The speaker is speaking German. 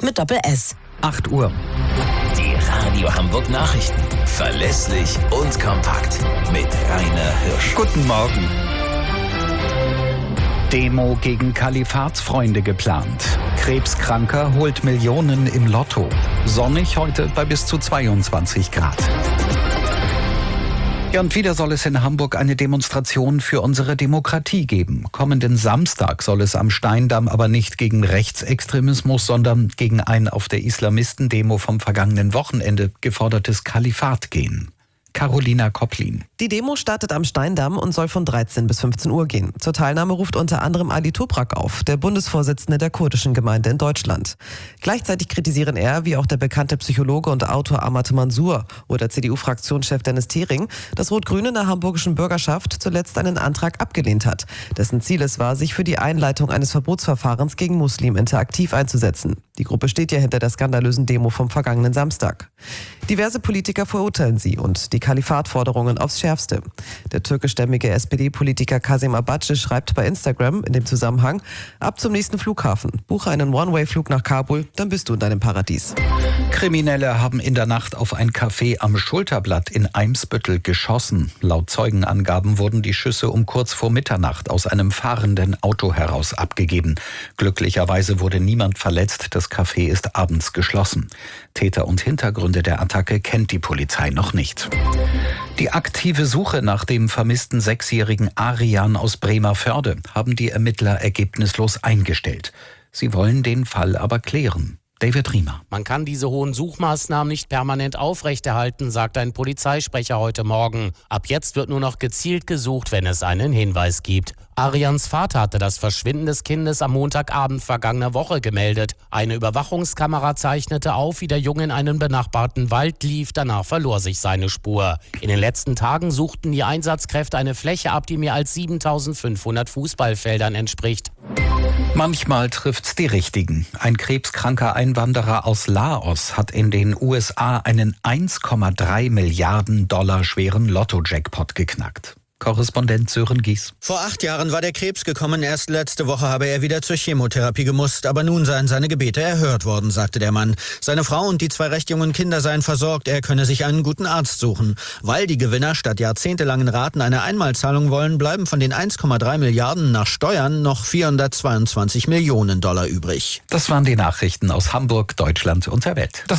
mit Doppel-S. 8 Uhr. Die Radio Hamburg Nachrichten. Verlässlich und kompakt. Mit Rainer Hirsch. Guten Morgen. Demo gegen Kalifatsfreunde geplant. Krebskranker holt Millionen im Lotto. Sonnig heute bei bis zu 22 Grad. Ja, und wieder soll es in Hamburg eine Demonstration für unsere Demokratie geben. Kommenden Samstag soll es am Steindamm aber nicht gegen Rechtsextremismus, sondern gegen ein auf der Islamisten-Demo vom vergangenen Wochenende gefordertes Kalifat gehen. Carolina Kopplin. Die Demo startet am Steindamm und soll von 13 bis 15 Uhr gehen. Zur Teilnahme ruft unter anderem Ali Toprak auf, der Bundesvorsitzende der kurdischen Gemeinde in Deutschland. Gleichzeitig kritisieren er, wie auch der bekannte Psychologe und Autor Ahmad Mansour oder CDU-Fraktionschef Dennis Thering, dass Rot-Grün in der hamburgischen Bürgerschaft zuletzt einen Antrag abgelehnt hat, dessen Ziel es war, sich für die Einleitung eines Verbotsverfahrens gegen Muslim aktiv einzusetzen. Die Gruppe steht ja hinter der skandalösen Demo vom vergangenen Samstag. Diverse Politiker verurteilen sie und die Kalifatforderungen aufs Schärfste. Der türkischstämmige SPD-Politiker Kasim Abaci schreibt bei Instagram in dem Zusammenhang: Ab zum nächsten Flughafen. Buche einen One-Way-Flug nach Kabul, dann bist du in deinem Paradies. Kriminelle haben in der Nacht auf ein Café am Schulterblatt in Eimsbüttel geschossen. Laut Zeugenangaben wurden die Schüsse um kurz vor Mitternacht aus einem fahrenden Auto heraus abgegeben. Glücklicherweise wurde niemand verletzt. Das Café ist abends geschlossen. Täter und Hintergründe der Attacke kennt die Polizei noch nicht. Die aktive Suche nach dem vermissten 6-jährigen Arian aus Bremervörde haben die Ermittler ergebnislos eingestellt. Sie wollen den Fall aber klären. David Riemer. Man kann diese hohen Suchmaßnahmen nicht permanent aufrechterhalten, sagt ein Polizeisprecher heute Morgen. Ab jetzt wird nur noch gezielt gesucht, wenn es einen Hinweis gibt. Arians Vater hatte das Verschwinden des Kindes am Montagabend vergangener Woche gemeldet. Eine Überwachungskamera zeichnete auf, wie der Junge in einen benachbarten Wald lief. Danach verlor sich seine Spur. In den letzten Tagen suchten die Einsatzkräfte eine Fläche ab, die mehr als 7.500 Fußballfeldern entspricht. Manchmal trifft's die Richtigen. Ein krebskranker Einwanderer aus Laos hat in den USA einen 1,3 Milliarden Dollar schweren Lotto-Jackpot geknackt. Korrespondent Sören Gies. Vor 8 Jahren war der Krebs gekommen. Erst letzte Woche habe er wieder zur Chemotherapie gemusst. Aber nun seien seine Gebete erhört worden, sagte der Mann. Seine Frau und die 2 recht jungen Kinder seien versorgt. Er könne sich einen guten Arzt suchen. Weil die Gewinner statt jahrzehntelangen Raten eine Einmalzahlung wollen, bleiben von den 1,3 Milliarden nach Steuern noch 422 Millionen Dollar übrig. Das waren die Nachrichten aus Hamburg, Deutschland und der Welt.